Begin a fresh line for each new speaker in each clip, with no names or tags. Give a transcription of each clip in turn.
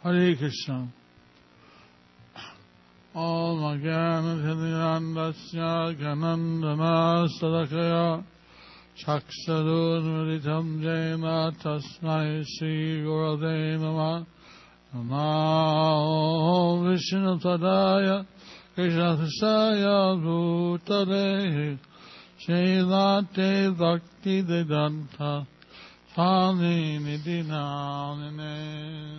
Hare Krishna. Om Ajnana Timirandasya Ganandana Sadakaya Chaksadunmritam Jena Tasmai Sri Gurave Namah. Namo Vishnu Padaya Krishna Tasaya Bhutale Srimate Bhakti Vedanta Swami Nidinamine.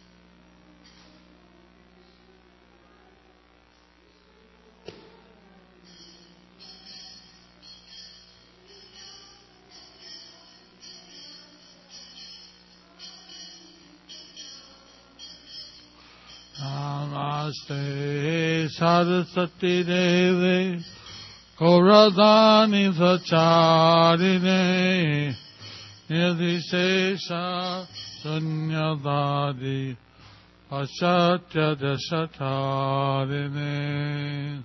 Namaste Saraswati Devi Gauradani Sacharine Nidhisesha Sunyadadi Asatya Dasatarine.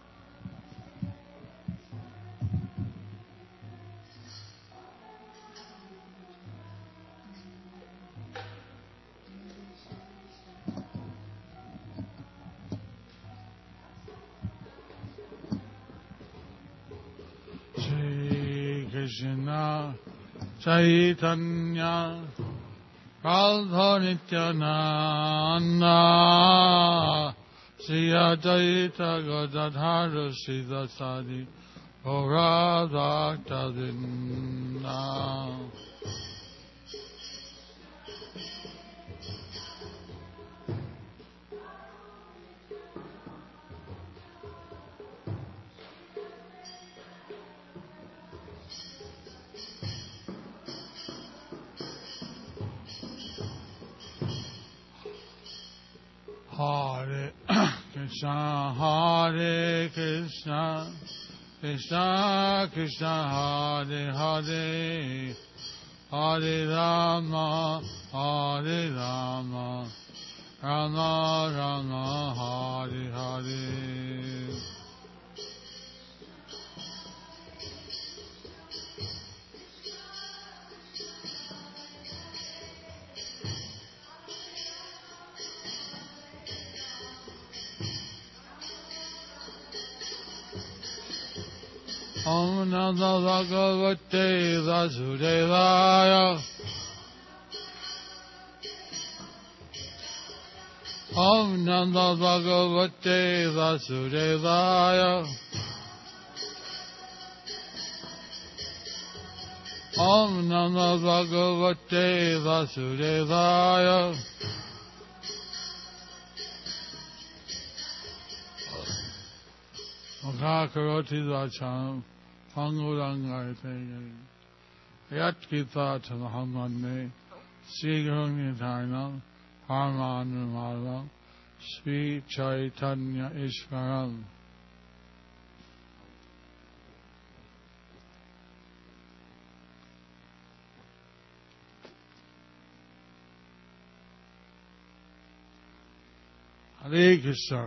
Krishna Chaitanya Radha Nityananda Sri Advaita Gadadhara Sridhasadi Gaura Bhakta Vrinda. Hare Krishna, Hare Krishna, Krishna Krishna, Hare Hare, Hare Rama, Hare Rama, Rama Rama, Hare Hare. Om Namo Bhagavate Vasudevaya. Om Namo Bhagavate Vasudevaya. Om Namo Bhagavate Vasudevaya. Mukhakaroti Vacham Pangurangayate Yat Kita Tamahamane Sigrung Nithainam Parmanumaram Sri Chaitanya Ishvaram. Hare Krishna.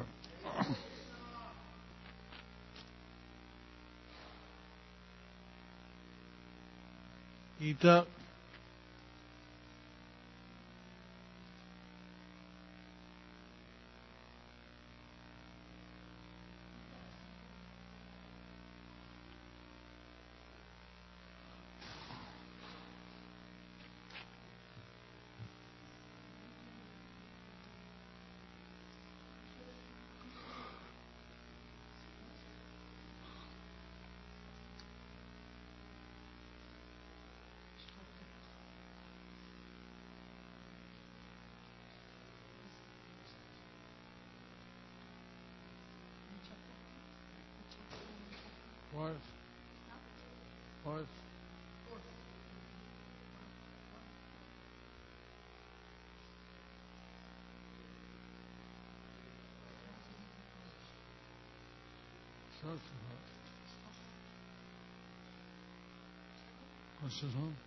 Gita Fourth. What's this one?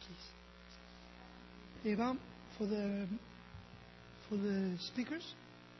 please. Evam, for the speakers?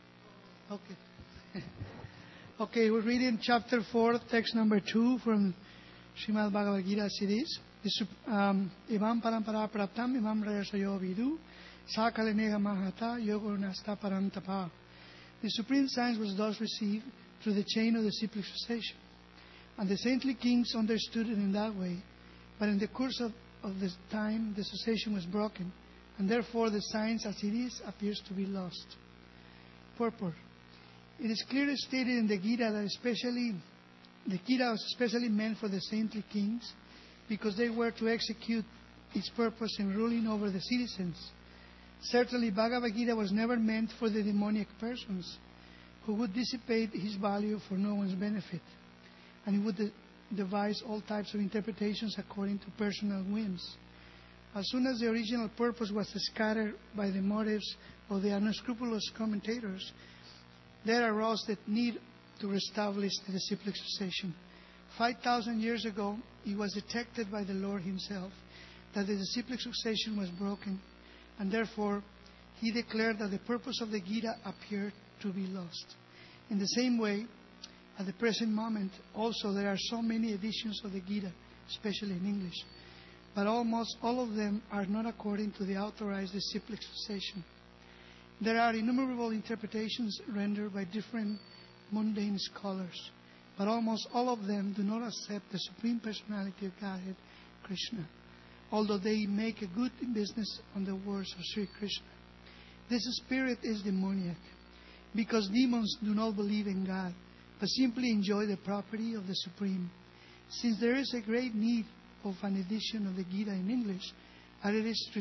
Okay. Okay, we're reading chapter 4, text number 2 from Srimad Bhagavad Gita series. Evam parampara praptam evam rayasayo vidu sakale nega mahata yogo nasta parantapa. The supreme science was thus received through the chain of the cyclic succession. And the saintly kings understood it in that way. But in the course of the time, the succession was broken, and therefore the science as it is appears to be lost. Purport. It is clearly stated in the Gita that the Gita was especially meant for the saintly kings because they were to execute its purpose in ruling over the citizens. Certainly, Bhagavad Gita was never meant for the demoniac persons who would dissipate his value for no one's benefit, and he would devise all types of interpretations according to personal whims. As soon as the original purpose was scattered by the motives of the unscrupulous commentators, there arose the need to reestablish the disciplic succession. 5,000 years ago, it was detected by the Lord himself that the disciplic succession was broken, and therefore he declared that the purpose of the Gita appeared to be lost. In the same way, at the present moment, also there are so many editions of the Gita, especially in English, but almost all of them are not according to the authorized disciplic succession. There are innumerable interpretations rendered by different mundane scholars, but almost all of them do not accept the Supreme Personality of Godhead, Krishna, although they make a good business on the words of Sri Krishna. This spirit is demoniac, because demons do not believe in God, but simply enjoy the property of the Supreme. Since there is a great need of an edition of the Gita in English, as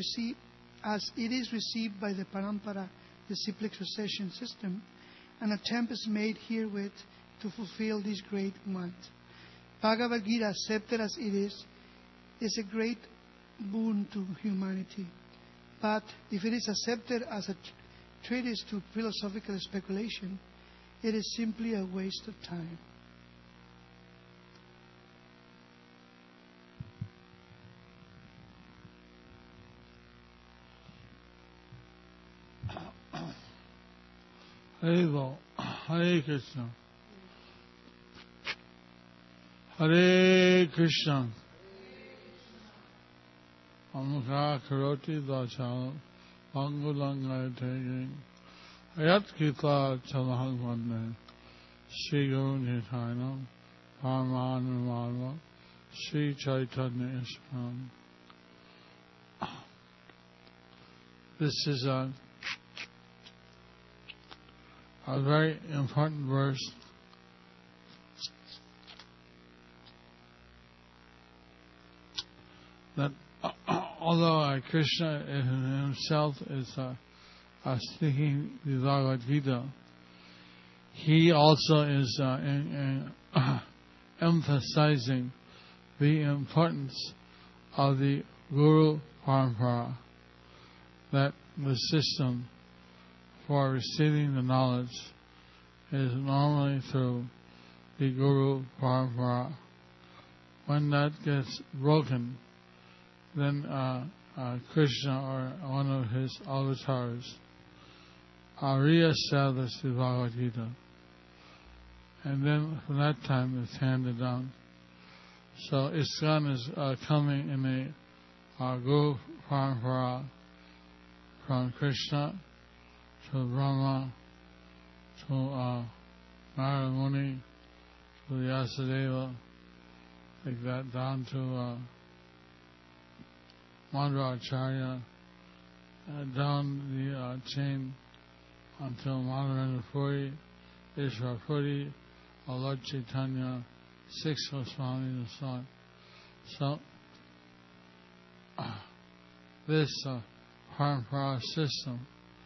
it is received by the Parampara, the cyclic succession system, an attempt is made herewith to fulfill this great want. Bhagavad Gita, accepted as it is a great boon to humanity. But if it is accepted as a treatise to philosophical speculation, it is simply a waste of time.
Hare Krishna. Hare Krishna. Amukha karoti dachal Angulangayate Ayat Gita Chalahang Vande Sri Guru Nityananda Paramahansa Sri Chaitanya Islam. This is a very important verse. That although Krishna himself is speaking the Bhagavad Gita, he also is emphasizing the importance of the Guru Parampara, that the system for receiving the knowledge is normally through the Guru Parampara. When that gets broken, then Krishna or one of his avatars re-establish the Bhagavad Gita. And then from that time it's handed down. So ISKCON is coming in a Guru Parampara from Krishna to Brahma, to Narada Muni, to Vyasadeva, like that, down to Madhvacharya, down the chain until Madhavendra Puri, Ishwar Puri, Lord Chaitanya, 6 Goswamis and so on. So, this Parampara system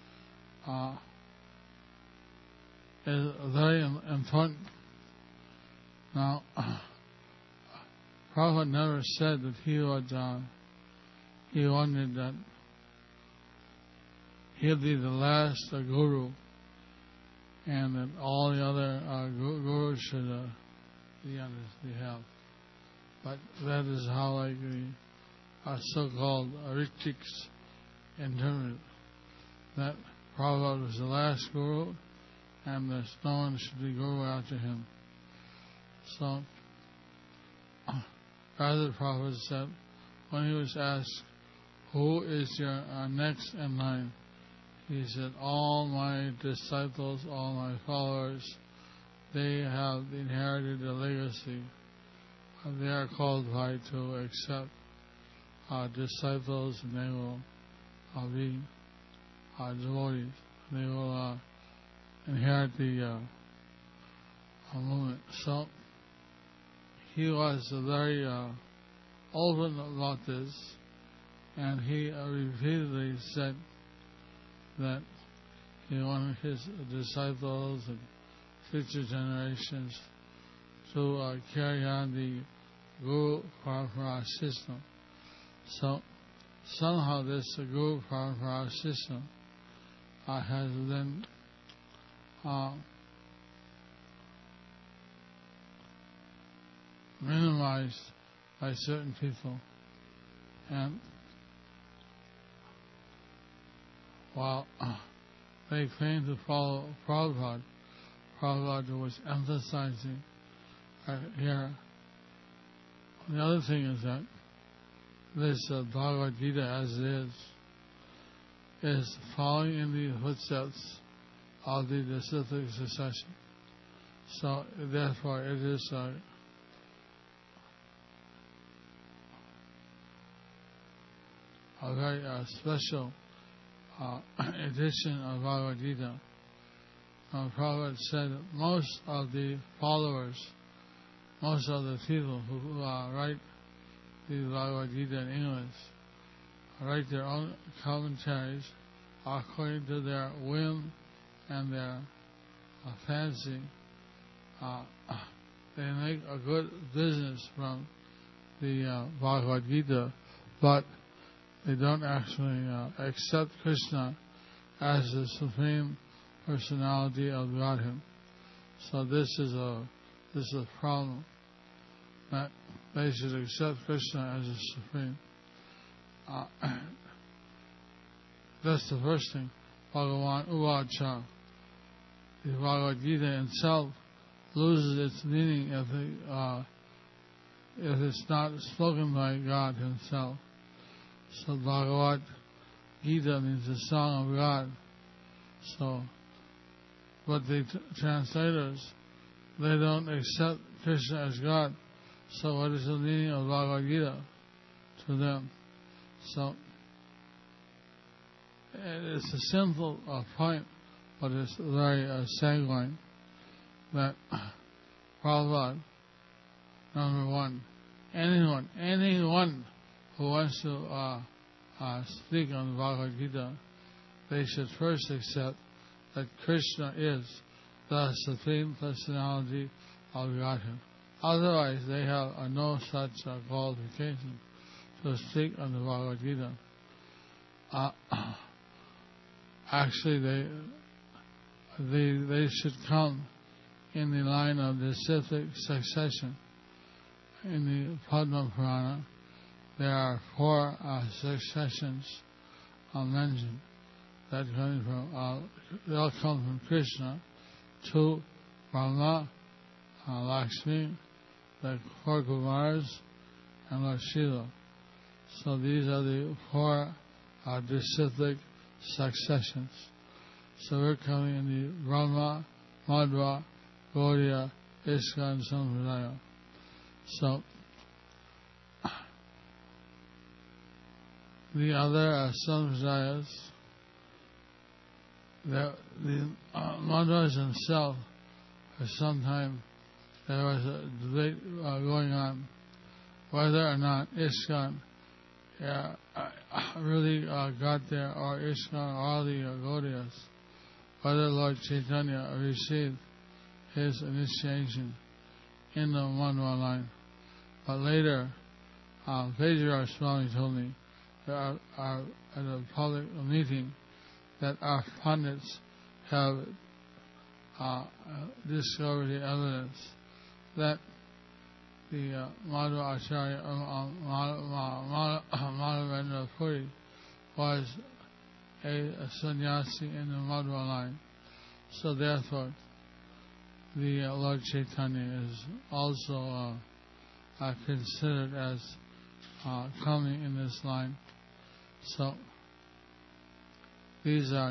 is very important. Now, Prabhupada never said that he wanted that he'll be the last guru, and that all the other gurus should be on his behalf. But that is how so-called Ritiks interpret that Prabhupada was the last guru and that no one should be guru after him. So, rather Prabhupada said, when he was asked, who is your next in line? He said, all my disciples, all my followers, they have inherited a legacy. They are qualified to accept disciples, and they will be devotees. They will inherit the movement. So he was very open about this, and he repeatedly said that he wanted his disciples and future generations to carry on the Guru Parampara system. So somehow this Guru Parampara system has been minimized by certain people, and while they claim to follow Prabhupada, Prabhupada was emphasizing here. The other thing is that this Bhagavad Gita, as it is following in the footsteps of the disciplic succession. So therefore it is a very special edition of Bhagavad Gita. Prabhupada said that most of the followers, most of the people who write the Bhagavad Gita in English, write their own commentaries according to their whim and their fancy. They make a good business from the Bhagavad Gita, but they don't actually accept Krishna as the Supreme Personality of Godhead. So this is a problem, that they should accept Krishna as the Supreme. That's the first thing. Bhagavan Uvacha. The Bhagavad Gita itself loses its meaning if it's not spoken by God Himself. So Bhagavad Gita means the song of God. So, but the translators, they don't accept Krishna as God. So what is the meaning of Bhagavad Gita to them? So it's a simple point, but it's very sanguine, that Prabhupada, number one, anyone who wants to speak on the Bhagavad Gita, they should first accept that Krishna is the Supreme Personality of Godhead. Otherwise, they have no such qualification to speak on the Bhagavad Gita. Actually, they should come in the line of disciplic succession. In the Padma Purana, there are 4 successions mentioned that they all come from Krishna, 2 Brahma, Lakshmi, the 4 Kumars, and Lord Shiva. So these are the 4 disciplic successions. So we're coming in the Brahma, Madhva, Gaudiya, ISKCON, Sampradaya. So the other Sampradayas, the Madhvas themselves, for some time there was a debate going on whether or not ISKCON really got there, or ISKCON, all the Gaudiyas, whether Lord Chaitanya received his initiation in the Madhva line. But later, Vajrayana Swami told me that at a public meeting that our pundits have discovered the evidence that the Madhu Acharya, Madhavendra Puri was a sannyasi in the Madhva line. So therefore, the Lord Chaitanya is also considered as coming in this line. So these are.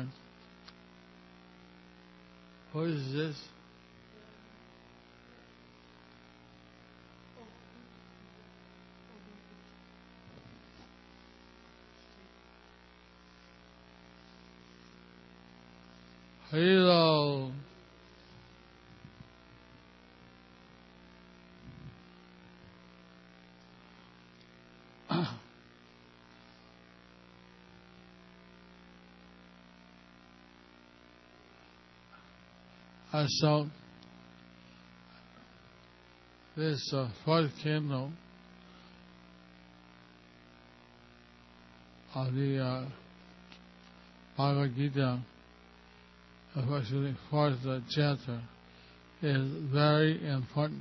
What is this? Hello. So this fourth candle of the Bhagavad Gita, especially fourth chapter, is very important.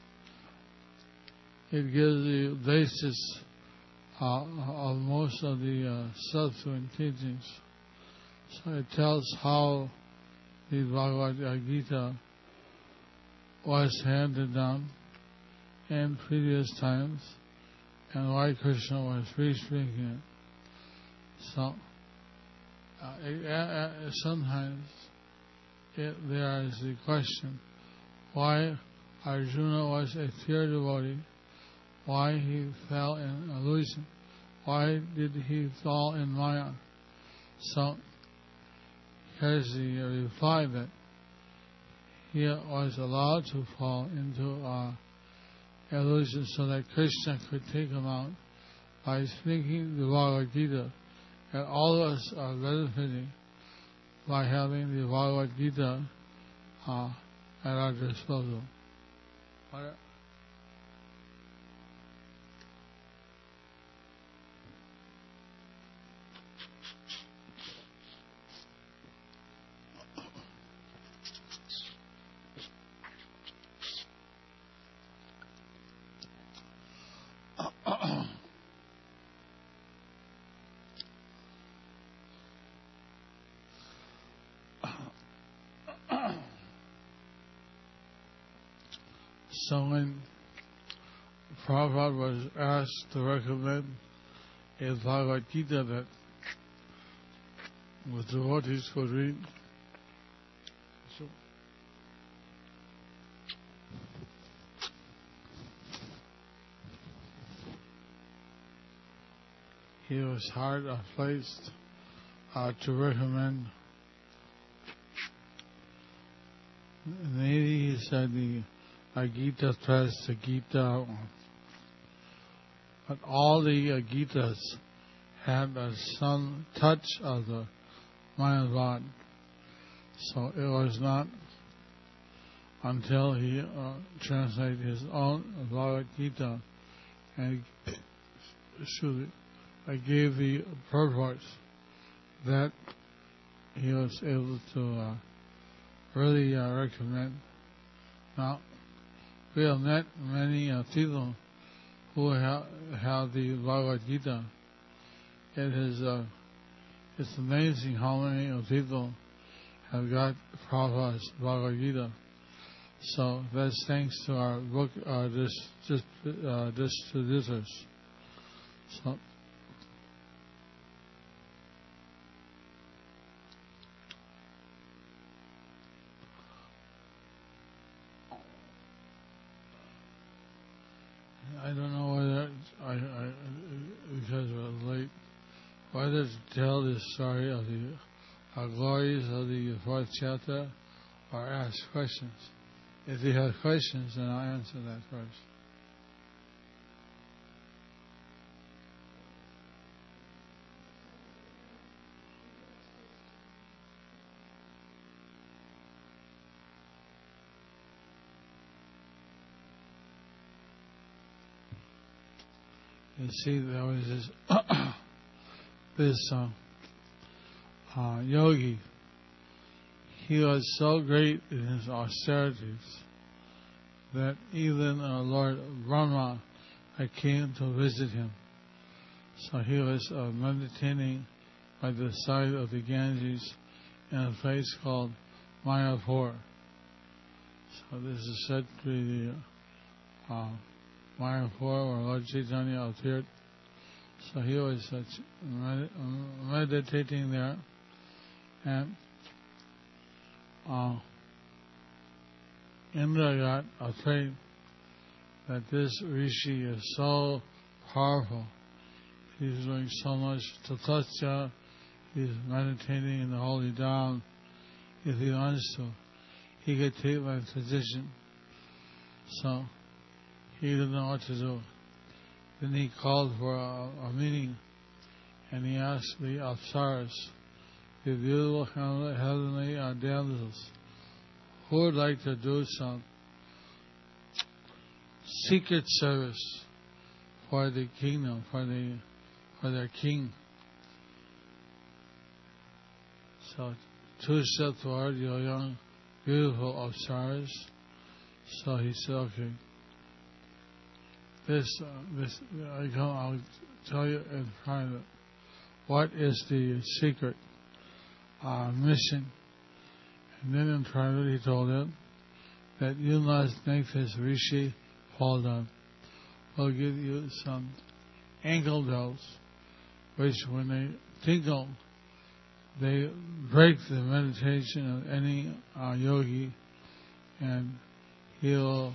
It gives the basis of most of the subsequent teachings. So it tells how the Bhagavad Gita was handed down in previous times and why Krishna was re-speaking it. So sometimes there is the question why Arjuna was a pure devotee, why he fell in illusion, why did he fall in Maya. So here's the reply that he was allowed to fall into illusion so that Krishna could take him out by speaking the Bhagavad Gita. And all of us are benefiting by having the Bhagavad Gita at our disposal. So when Prabhupada was asked to recommend a Bhagavad Gita that the devotees could read, so he was hard placed to recommend. Maybe he said the Gita Press, the Gita, but all the Gitas had some touch of the Mayavad. So it was not until he translated his own Bhagavad Gita and gave the purport that he was able to really recommend. Now, we have met many people who have the Bhagavad Gita. It's amazing how many people have got Prabhupada's Bhagavad Gita. So that's thanks to our book distributors. So I don't know whether because we're late, whether to tell the story of the glories of the fourth chapter or ask questions. If you have questions, then I'll answer that first. You see, there was this yogi. He was so great in his austerities that even Lord Brahma had came to visit him. So he was meditating by the side of the Ganges in a place called Mayapur. So this is said to be the Mayapur where Lord Chaitanya appeared. So he was meditating there, and Indra got afraid that this rishi is so powerful. He's doing so much tatasya, he's meditating in the holy dham. If he wants to, he could take my position. So he didn't know what to do. Then he called for a meeting, and he asked the Apsaras, the beautiful heavenly damsels, who would like to do some secret service for the kingdom, for their king. So two stepped forward, the young, beautiful Apsaras. So he said, okay, I'll tell you in private what is the secret mission. And then in private he told him that you must make this rishi fall down. We'll give you some ankle bells, which when they tinkle, they break the meditation of any yogi, and he'll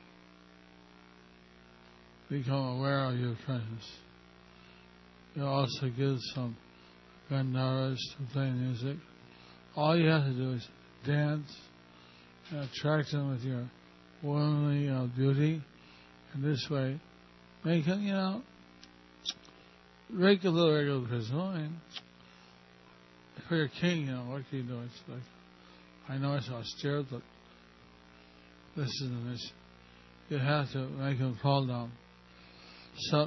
become aware of your presence. You'll also give some gandharas to play music. All you have to do is dance and attract them with your womanly beauty, and this way make him, break a little regular principle. And for your king, what can you do? It's like, I know it's austere, but this is the mission. You have to make him fall down. So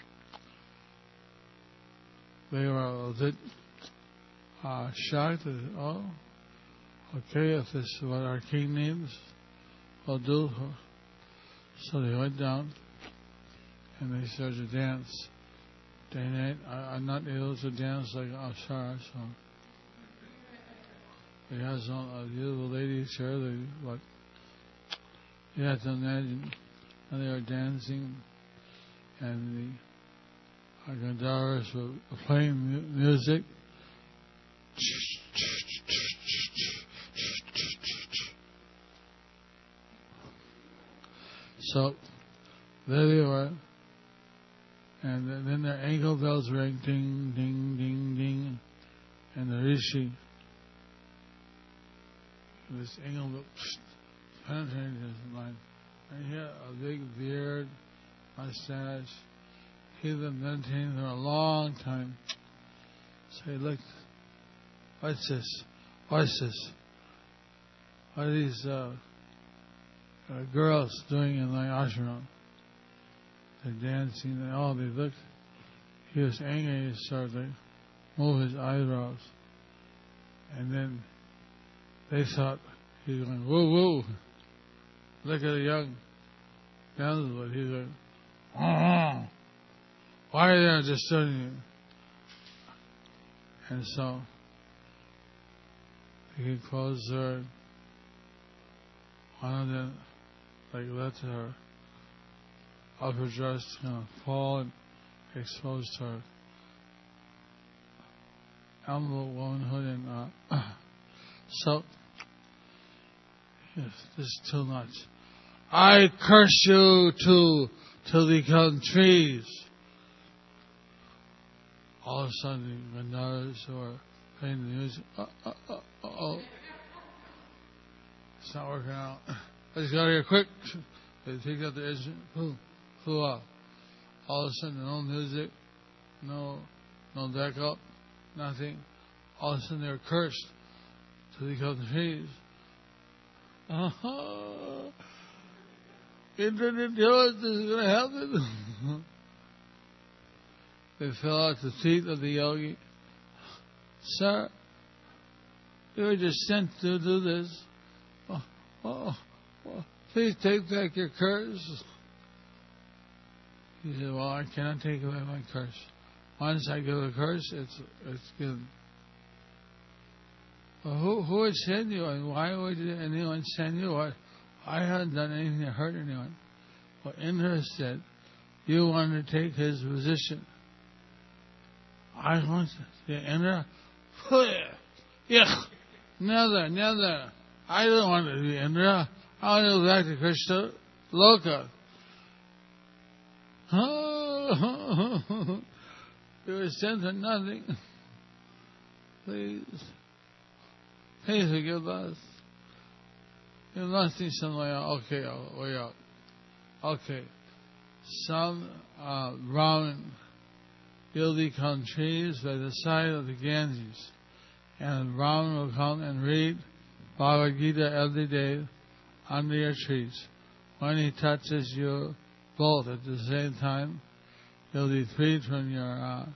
they were a bit shocked. Okay, if this is what our king needs, we'll do. So they went down and they started to dance. Day and night. I'm not able to dance like Apsara, so they had some beautiful ladies here. You have to imagine how they were dancing, and the gandharas were playing music. So there they were, and then their ankle bells rang, ding, ding, ding, ding, and the rishi, this ankle bell penetrated his mind. And he had a big beard, mustache. He'd been meditating for a long time. So he looked, what's this? What's this? What are these girls doing in my ashram? They're dancing. They looked. He was angry. He started to move his eyebrows. And then they thought he was going, woo, woo. Look at the young damsel. But he's like, oh, why are they disturbing you? And so he closed her. One of them, let her upper dress fall and exposed her elbow, womanhood, and so yes, this is too much. I curse you to become trees. All of a sudden, the gandharas who are playing the music, it's not working out. Let's get out of here quick. They picked up the instrument, flew off. All of a sudden, no music, no backup, nothing. All of a sudden, they're cursed to become trees. Indra didn't tell us this is going to happen. They fell at the feet of the yogi. Sir, we were just sent to do this. please take back your curse. He said, well, I cannot take away my curse. Once I give a curse, it's given. Well, who would send you, and why would anyone send you? I haven't done anything to hurt anyone. Well, Indra said, you want to take his position. I want to. Indra, never. I don't want to be Indra. I want to go back to Krishna Loka. You were sent for nothing. Please forgive us. You must be somewhere. Okay, way out. Okay. Some Brahmin will become trees by the side of the Ganges. And Brahmin will come and read Bhagavad Gita every day under your trees. When he touches you both at the same time, you'll be freed from your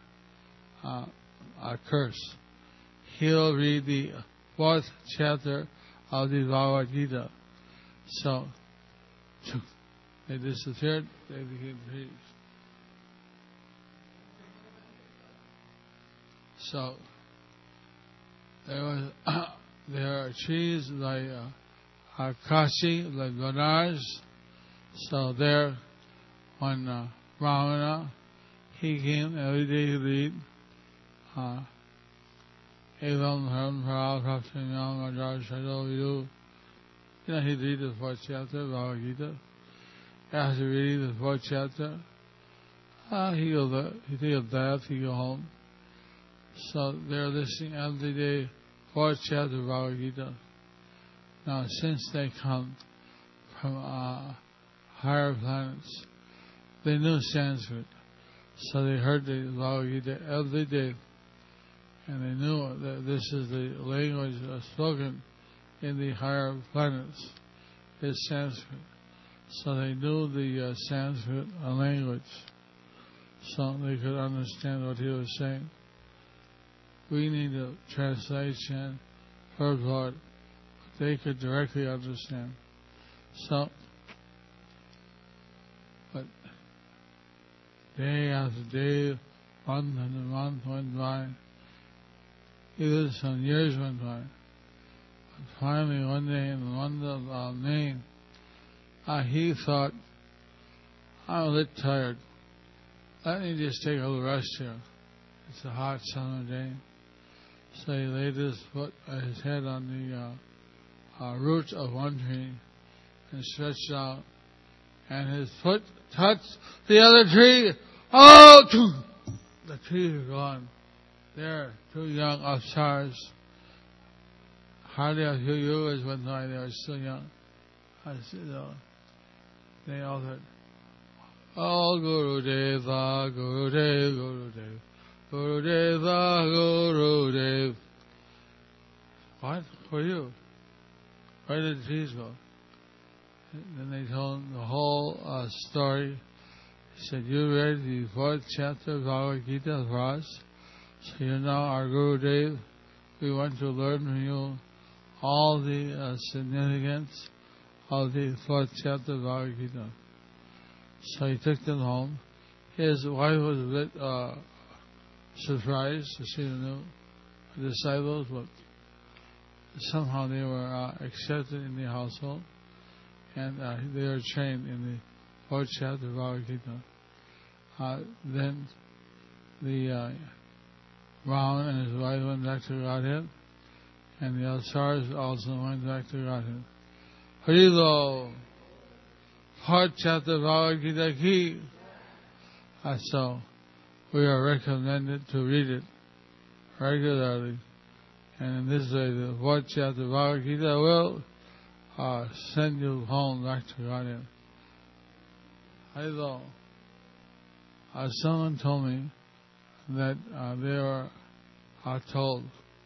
curse. He'll read the 4th chapter of the Bhagavad Gita. So, they disappeared, they became trees. So, there are trees like Kashi, like Banaras. So there, when Brahmana, he came every day to read Evam Haram Paral Praptamyam Ajar Shado Vidu. He'd read the 4th chapter of Bhagavad Gita. After reading the 4th chapter, he'd take a bath, he'd go home. So they're listening every day, 4th chapter of Bhagavad Gita. Now, since they come from higher planets, they knew Sanskrit. So they heard the Bhagavad Gita every day. And they knew that this is the language spoken in the higher planets, is Sanskrit. So they knew the Sanskrit language. So they could understand what he was saying. We need a translation for what they could directly understand. So, but day after day, month after month went by. Even some years went by. But finally, one day in the month of May, he thought, I'm a bit tired. Let me just take a little rest here. It's a hot summer day. So he laid his head on the root of one tree and stretched out, and his foot touched the other tree. Oh! The trees are gone. There, 2 young apsaras. Hardly a few years went by, they were still young. They all said, Oh, Guru Deva, Guru Dev, Guru Dev, Guru Deva, Guru Dev. What? Who are you? Where did the trees go? Then they told him the whole story. He said, you read the 4th chapter of Bhagavad Gita for us. So you're now our Guru Dev. We want to learn from you all the significance of the 4th chapter of Bhagavad Gita. So he took them home. His wife was a bit surprised to see the new disciples, but somehow they were accepted in the household, and they were trained in the 4th chapter of Bhagavad Gita. Then the Brahman and his wife went back to Godhead, and the Apsaras also went back to Godhead. Harilo, 4th chapter of Bhagavad Gita ki. So we are recommended to read it regularly. And in this way, the 4th chapter of Bhagavad Gita will send you home back to Godhead. Harilo. Someone told me that they were told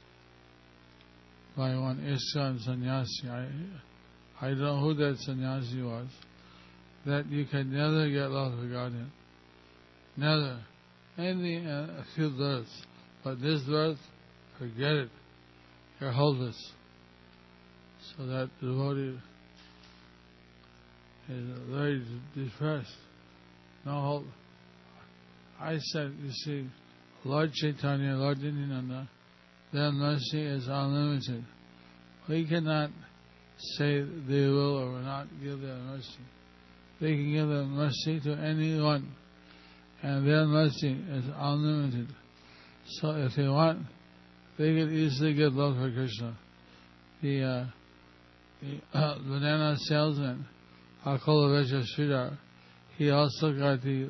by one ISKCON sannyasi, I don't know who that sannyasi was, that you can never get lost of Godhead. Never. Maybe a few births, but this birth, forget it. You're hopeless. So that devotee is very depressed. No hope. I said, you see, Lord Chaitanya, Lord Nityananda, their mercy is unlimited. We cannot say they will or will not give their mercy. They can give their mercy to anyone, and their mercy is unlimited. So if they want, they can easily get love for Krishna. The banana salesman, Akolavecha Sridhar, he also got the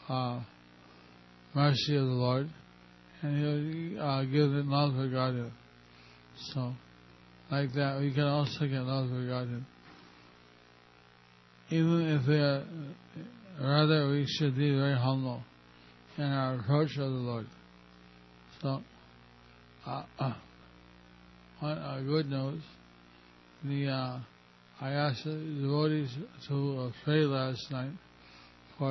mercy of the Lord, and he'll give them love for Godhead. So, like that, we can also get love for Godhead. Even if we are, rather we should be very humble in our approach of the Lord. So, on good news, I asked the devotees to pray last night for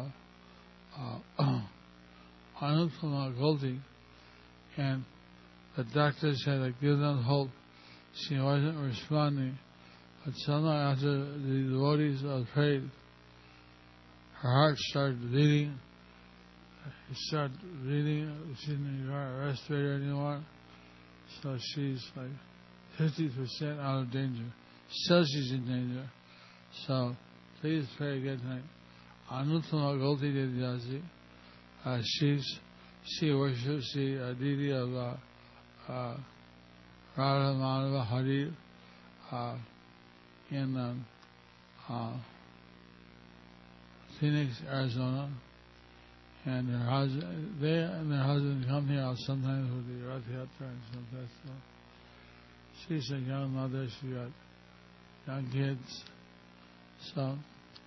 Anupama Goldie, and the doctor said I give them hope. She wasn't responding, but somehow after the devotees prayed, her heart started beating. It started beating. She didn't require a respirator anymore, so she's like 50% out of danger. Still she's in danger. So please pray again tonight. Anutama Goldie Devyasi. She worships the deity of Radha Madhava Hari in Phoenix, Arizona, and her husband, they and their husband come here sometimes with the Rath Yatra and some festival. She's a young mother, she got young kids, so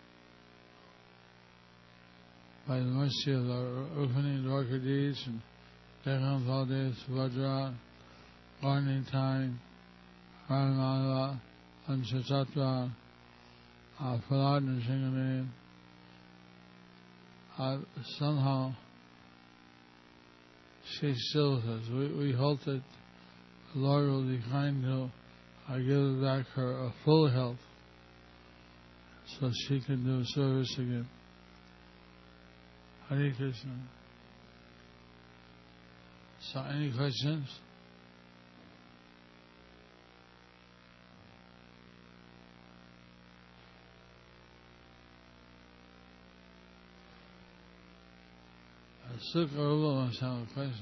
by the mercy of the opening Dwarkadis and Dekhan Valdes, Vajra, Morning Time, Radhamadava, Panchatattva, Prahlad and Singhamani, somehow she's still with us. We hope that the Lord will be kind to give back her a full health so she can do service again. Hare Krishna. So, any questions? Sukha Rupa must have a question.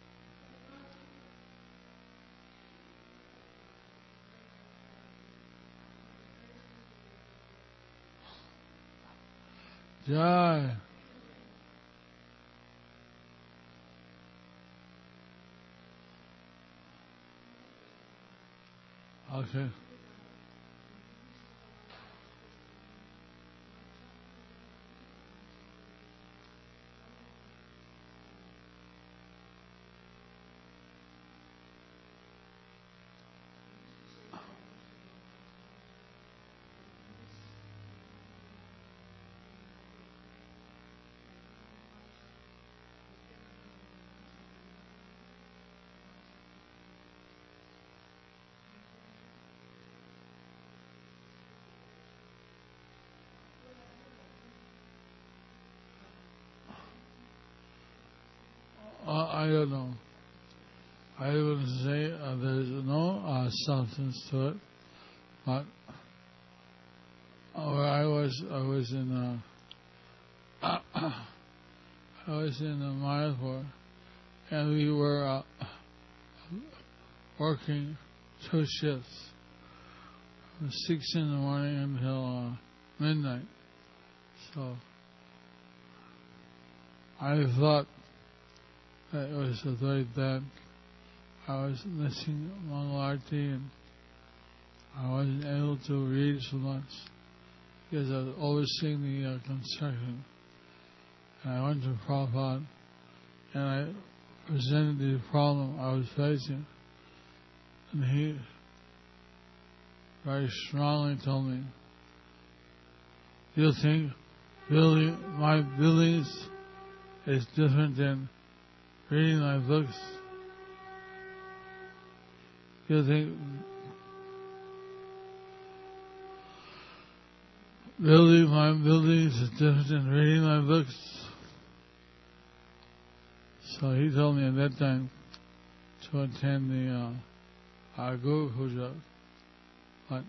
Jai. Okay. I don't know. I would say there's no substance to it, but where I was in Mayapur, and we were working 2 shifts, from 6 in the morning until midnight. So I thought that it was very bad. I was missing Mangalarti, and I wasn't able to read so much because I was overseeing the construction. And I went to Prabhupada and I presented the problem I was facing, and he very strongly told me, "You think my buildings is different than reading my books? You think building my buildings is different than reading my books. So he told me at that time to attend the Guru Puja, but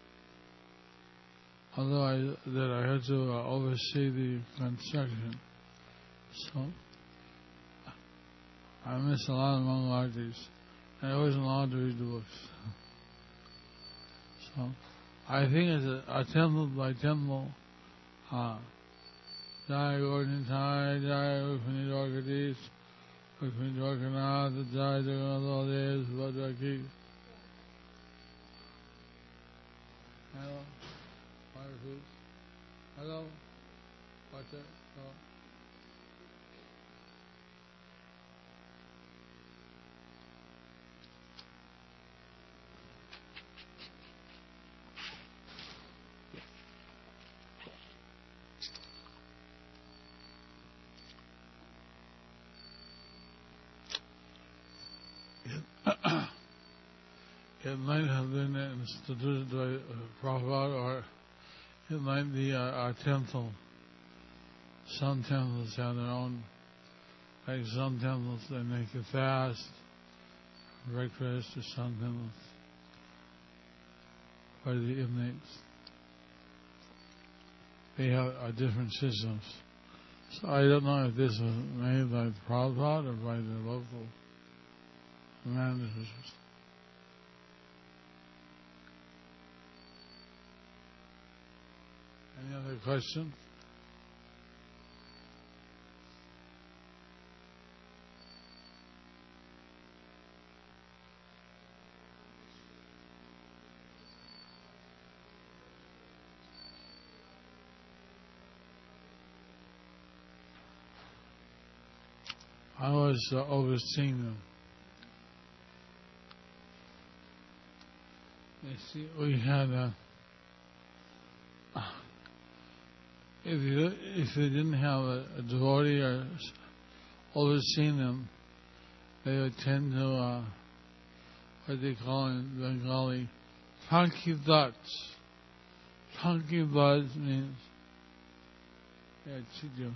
otherwise that I had to oversee the construction. So I missed a lot of Mangal Aartis, and I wasn't allowed to read the books. So I think it's a temple by temple. Jai Gaurnitai, Jai Rukmini Dwarkadis, Rukmini Dwarkanath, Jai Jagannath Baladev, Subhadra. Hello, fire food. Hello, what's it? Hello. It might have been instituted by Prabhupada, or it might be our temple. Some temples have their own, like some temples they make a fast, breakfast, or some temples for the inmates. They have different systems. So I don't know if this was made by Prabhupada or by the local managers. Any other question? I was overseeing them. You see, we had if you didn't have a devotee or overseeing them, they would tend to what they call in Bengali, funky thoughts. Funky thoughts means cheat you.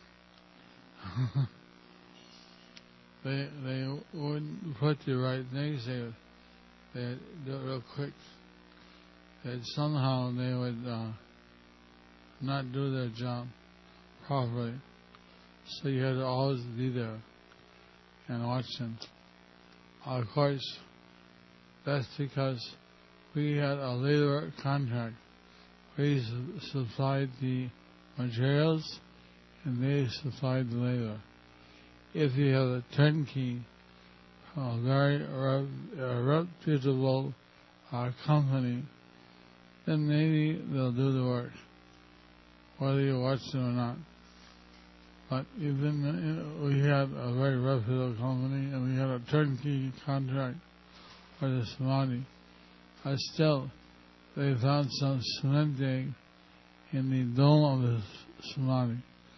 They wouldn't put the right things. They'd do it real quick. Somehow they would not do their job properly. So you had to always be there and watch them. Of course, that's because we had a labor contract. We supplied the materials and they supplied the labor. If you have a turnkey, a very reputable company, then maybe they'll do the work, whether you watch them or not. But even we had a very reputable company and we had a turnkey contract for the samadhi. But still, they found some cementing in the dome of the samadhi,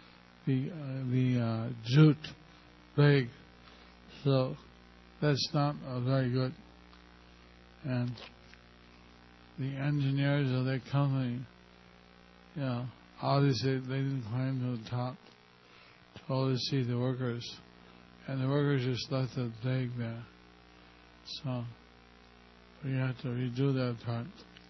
the jute bag. So that's not very good. And the engineers of that company, obviously they didn't climb to the top to oversee the workers. And the workers just left the bag there. So we had to redo that part.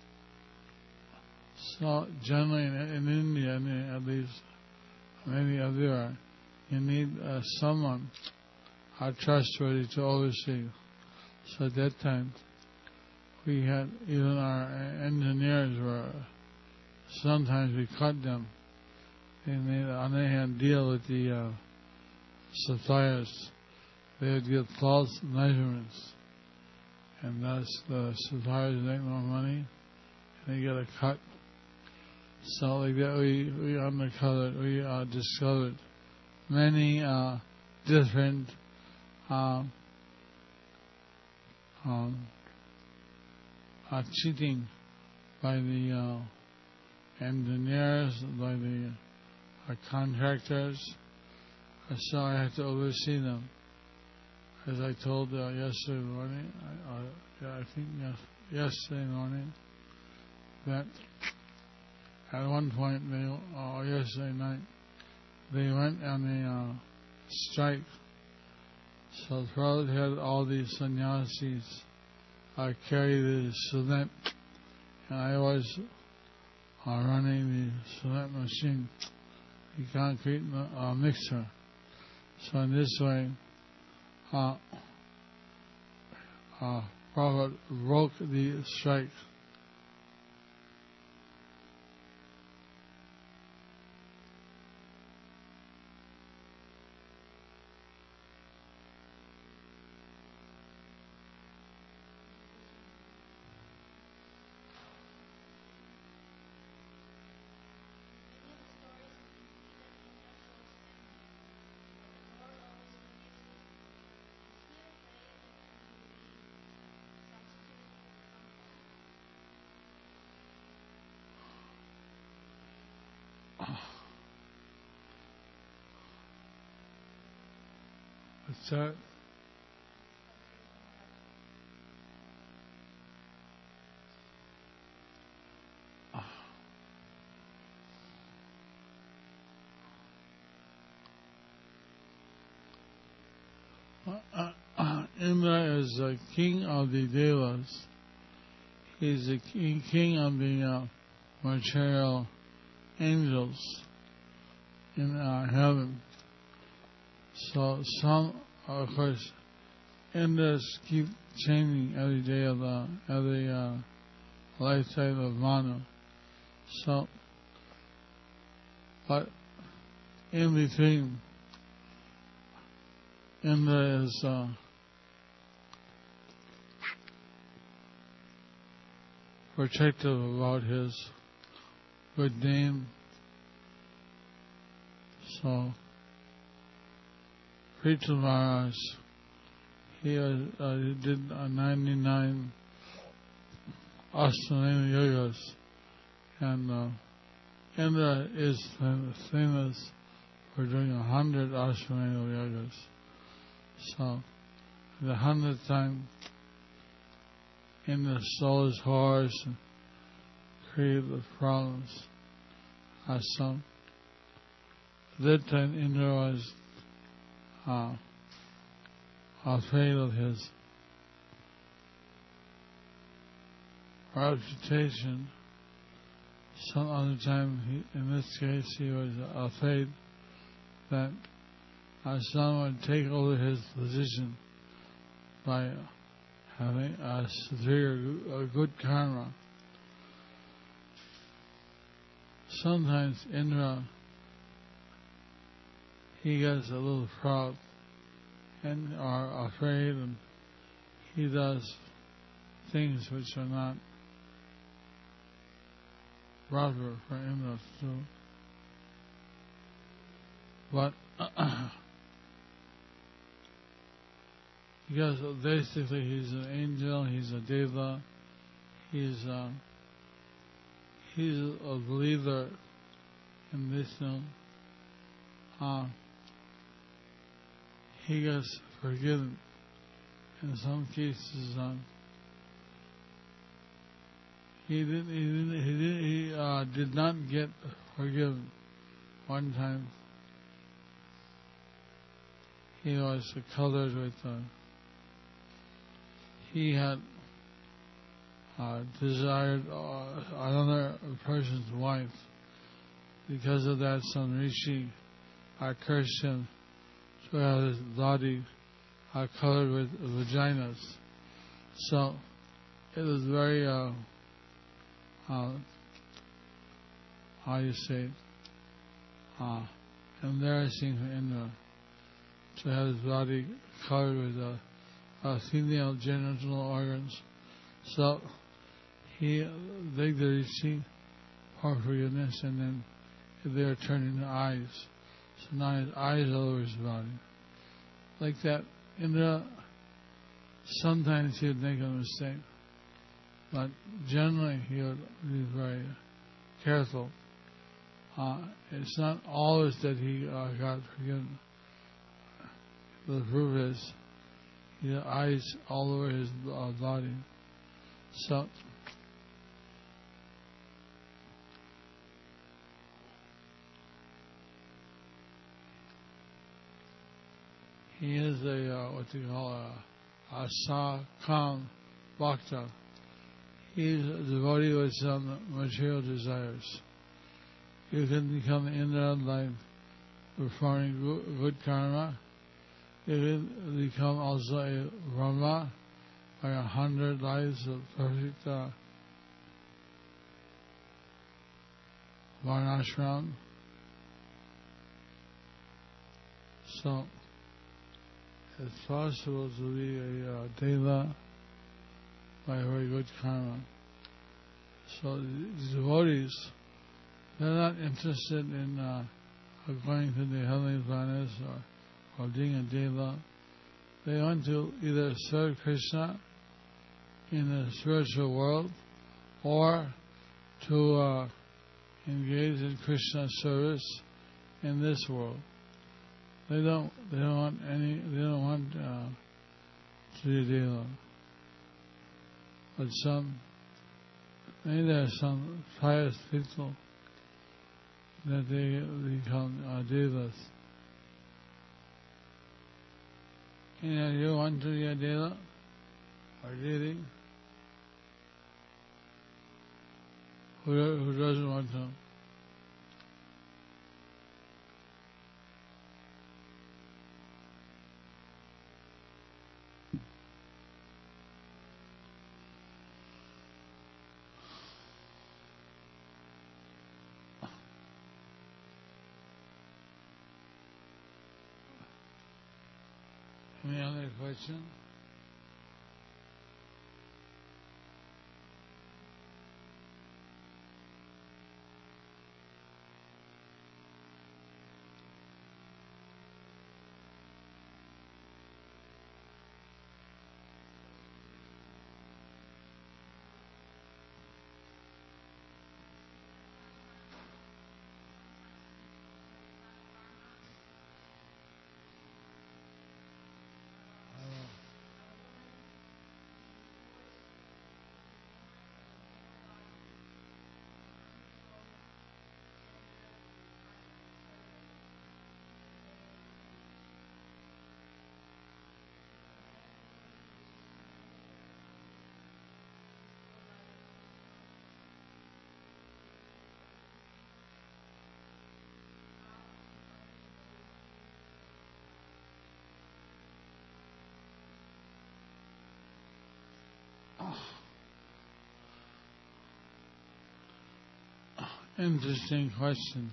So generally in India, at least, maybe everywhere, you need someone trustworthy to oversee. So at that time, we had, even our engineers were, sometimes we cut them. They made, on the other hand, deal with the suppliers. They would get false measurements. And thus the suppliers make more money, and they get a cut. So like that, we uncovered, we discovered many different cheating by the engineers, by the contractors. So I had to oversee them. As I told yesterday morning, I think yesterday morning, that at one point, yesterday night, they went on a strike. So Prabhupada had all these sannyasis carry the cement, and I was running the cement machine, the concrete mixer. So in this way, Prabhupada broke the strike. What's that? Indra is the king of the devas. He's the king of the material angels in heaven. So some, of course, Indras keep changing every day of every lifetime of Manu. So, but in between, Indra is protective about his good name. So, Prithu Maharaj, he did 99 Ashtanema Yogas, and Indra is famous for doing 100 Ashtanema Yogas. So, the 100th time, Indra stole his horse and created the problems. So, at that time, Indra was afraid of his reputation. Some other time, in this case, he was afraid that someone would take over his position by having a severe, good karma. Sometimes Indra, he gets a little proud and are afraid, and he does things which are not proper for Indra to do. But because basically he's an angel, he's a deva, he's a believer in Vishnu. He gets forgiven. In some cases, he did not get forgiven. One time, he was colored with. He had desired another person's wife. Because of that, some rishi cursed him to have his body covered with vaginas. So it was very, how you say, embarrassing for Indra to have his body covered with female genital organs. So he begged the rishi for forgiveness, and then they are turned into eyes. So now his eyes all over his body. Like that, Indra, sometimes he would make a mistake, but generally he would be very careful. It's not always that he got forgiven. The proof is he had eyes all over his body. So He is what you call a Sakam Bhakta. He is a devotee with some material desires. You can become Indra by performing good karma. You can become also a Brahma by 100 lives of perfect varnashram. So it's possible to be a deva by very good karma. So the devotees, they're not interested in going to the heavenly planets or being a deva. They want to either serve Krishna in the spiritual world or to engage in Krishna service in this world. They don't want to be a deva. But maybe there are some pious people that they become devas. And you want to be a deva or deity? Who doesn't want to? Any other question? Interesting question.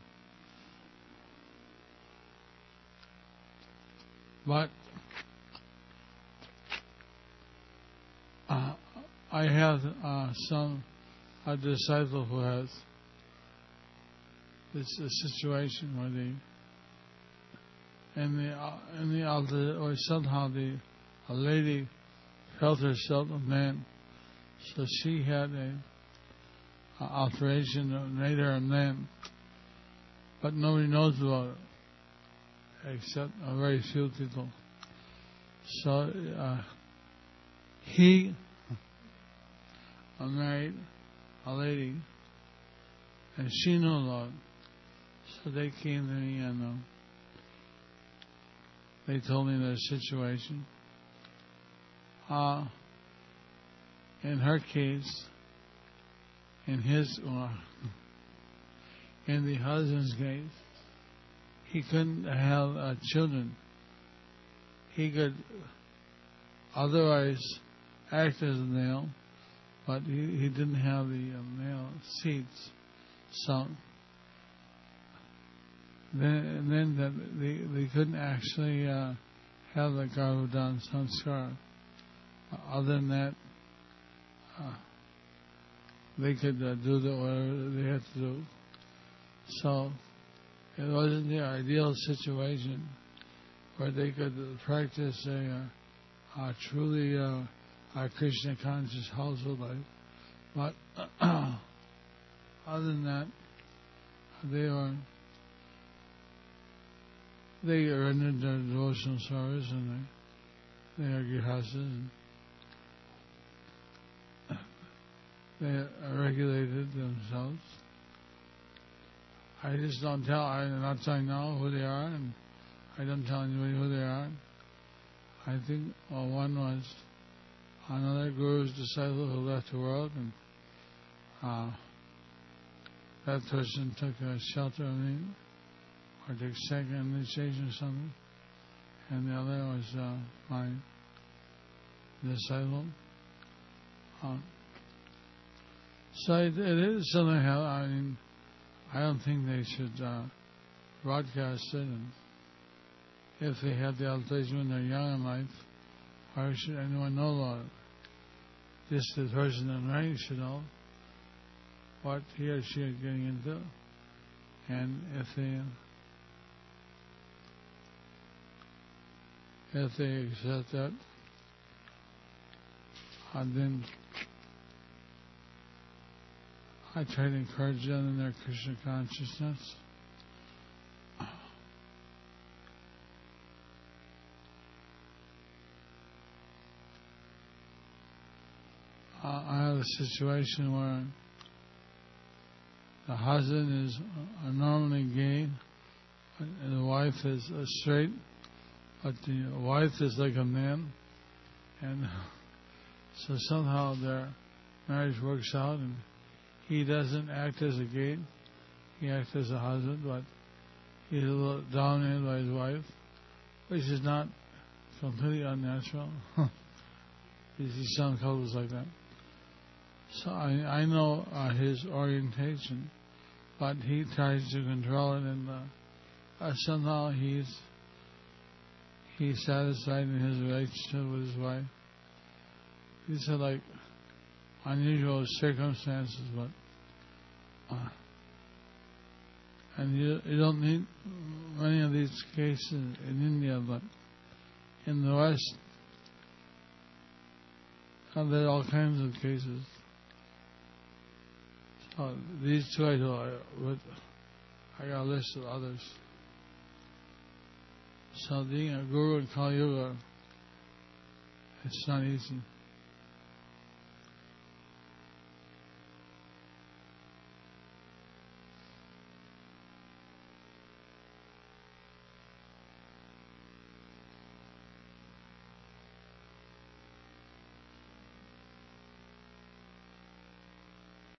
But I have a disciple who has this situation where in the altar, or somehow a lady felt herself a man, so she had a alteration that made her a man, but nobody knows about it except a very few people. So he married a lady, and she knew Lord. So they came to me and they told me their situation. In her case, in the husband's case, he couldn't have children. He could otherwise act as a male, but he didn't have the male seeds. So then they couldn't actually have the Garbhodan Sanskar. Other than that, they could do whatever they had to do. So it wasn't the ideal situation where they could practice a truly Krishna conscious household life. But other than that, they rendered their devotional service, and they are grihastas, and they regulated themselves. I just don't tell. I'm not telling now who they are, and I don't tell anybody who they are. I think one was another guru's disciple who left the world, and that person took a shelter of me, or took second initiation or something, and the other was my disciple. So it is something. I mean, I don't think they should broadcast it. And if they have the alteration when they're young in life, why should anyone know about it? Just the person in rank should know what he or she is getting into. And if they accept that, then I try to encourage them in their Krishna consciousness. I have a situation where the husband is normally gay and the wife is straight, but the wife is like a man, and so somehow their marriage works out, and he doesn't act as a gay, he acts as a husband, but he's a little dominated by his wife, which is not completely unnatural. You see some couples like that. So I know his orientation, but he tries to control it, and somehow he's satisfied in his relationship with his wife. These are like unusual circumstances, but and you don't need many of these cases in India, but in the West, there are all kinds of cases. So these two I know, I got a list of others. So being a guru in Kali Yuga, it's not easy.